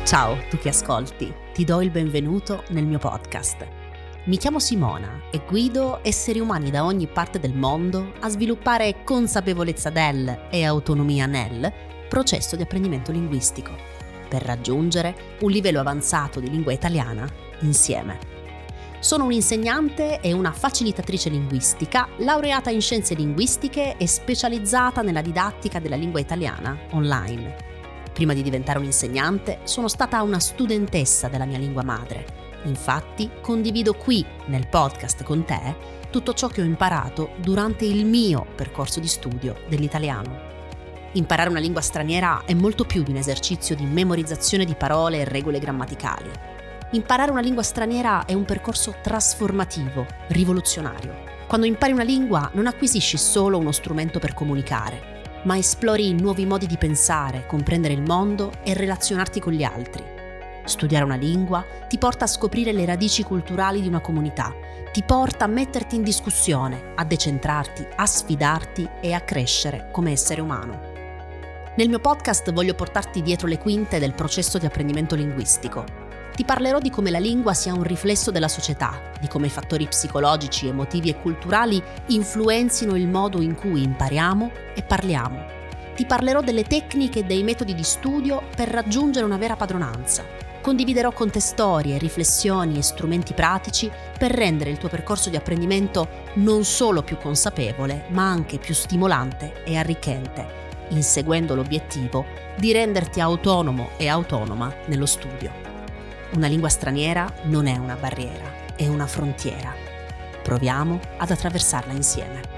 Ciao, tu che ascolti, ti do il benvenuto nel mio podcast. Mi chiamo Simona e guido esseri umani da ogni parte del mondo a sviluppare consapevolezza del e autonomia nel processo di apprendimento linguistico, per raggiungere un livello avanzato di lingua italiana insieme. Sono un'insegnante e una facilitatrice linguistica, laureata in scienze linguistiche e specializzata nella didattica della lingua italiana online. Prima di diventare un'insegnante, sono stata una studentessa della mia lingua madre. Infatti, condivido qui, nel podcast con te, tutto ciò che ho imparato durante il mio percorso di studio dell'italiano. Imparare una lingua straniera è molto più di un esercizio di memorizzazione di parole e regole grammaticali. Imparare una lingua straniera è un percorso trasformativo, rivoluzionario. Quando impari una lingua non acquisisci solo uno strumento per comunicare, ma esplori nuovi modi di pensare, comprendere il mondo e relazionarti con gli altri. Studiare una lingua ti porta a scoprire le radici culturali di una comunità, ti porta a metterti in discussione, a decentrarti, a sfidarti e a crescere come essere umano. Nel mio podcast voglio portarti dietro le quinte del processo di apprendimento linguistico. Ti parlerò di come la lingua sia un riflesso della società, di come i fattori psicologici, emotivi e culturali influenzino il modo in cui impariamo e parliamo. Ti parlerò delle tecniche e dei metodi di studio per raggiungere una vera padronanza. Condividerò con te storie, riflessioni e strumenti pratici per rendere il tuo percorso di apprendimento non solo più consapevole, ma anche più stimolante e arricchente, inseguendo l'obiettivo di renderti autonomo e autonoma nello studio. Una lingua straniera non è una barriera, è una frontiera. Proviamo ad attraversarla insieme.